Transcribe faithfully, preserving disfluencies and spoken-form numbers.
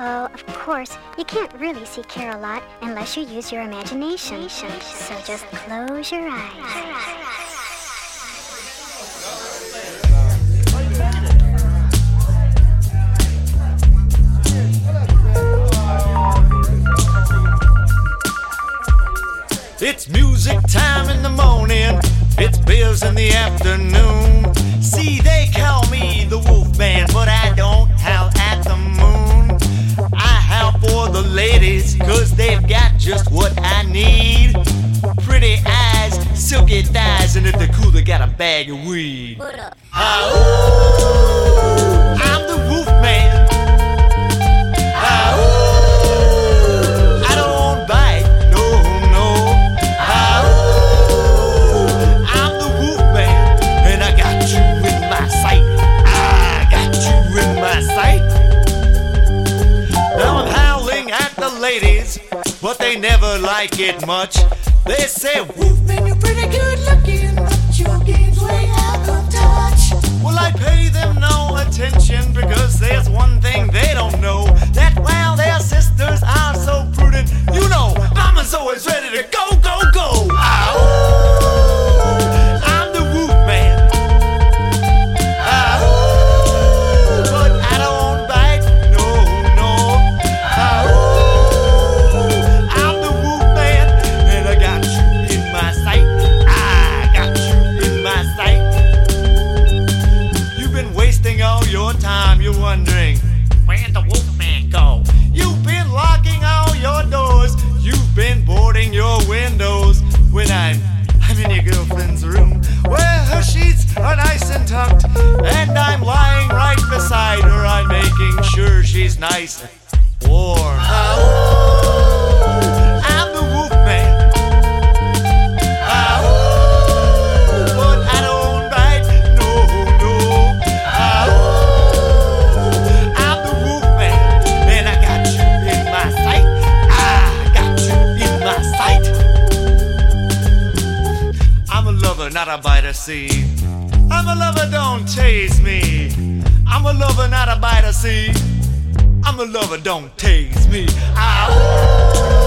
Oh, of course, you can't really see Care-a-Lot unless you use your imagination. So just close your eyes. It's music time in the morning, it's beers in the afternoon. See, they call me the Wolfman, but I don't howl at the moon. I howl for the ladies, cause they've got just what I need. Pretty eyes, silky thighs, and if they're cool, they got a bag of weed. What up? Ah, I'm the Wolfman. Ah, I don't bite, no, no. Ah, I'm the Wolfman, and I got you in my sight. I got you in my sight. Now I'm howling at the ladies, but they never like it much. They say, Wolfman, you're pretty good looking, but your game's way out of touch. Well, I pay them no attention because there's one thing they don't know, that while their sisters are so prudent, you know, mama's always ready to go, go, go. Ow! I'm the Wolfman. Ow! But I don't bite, no, no. Ow! I'm the Wolfman, and I got you in my sight. I got you in my sight. You've been wasting all your time, you're wondering, where'd the Wolfman go? You've been locking all your doors, you've been boarding your windows. When I'm, I'm in your girlfriend's room, where her sheets are nice and tucked, and I'm lying right beside her, I'm making sure she's nice and warm. Oh, I'm the Wolfman. Oh, but I don't bite, no, no. Oh, I'm the Wolfman, and I got you in my sight. I got you in my sight. I'm a lover, not a biter, see. I'm a lover, don't tase me. I'm a lover, not a biter, see. I'm a lover, don't tase me. Ow.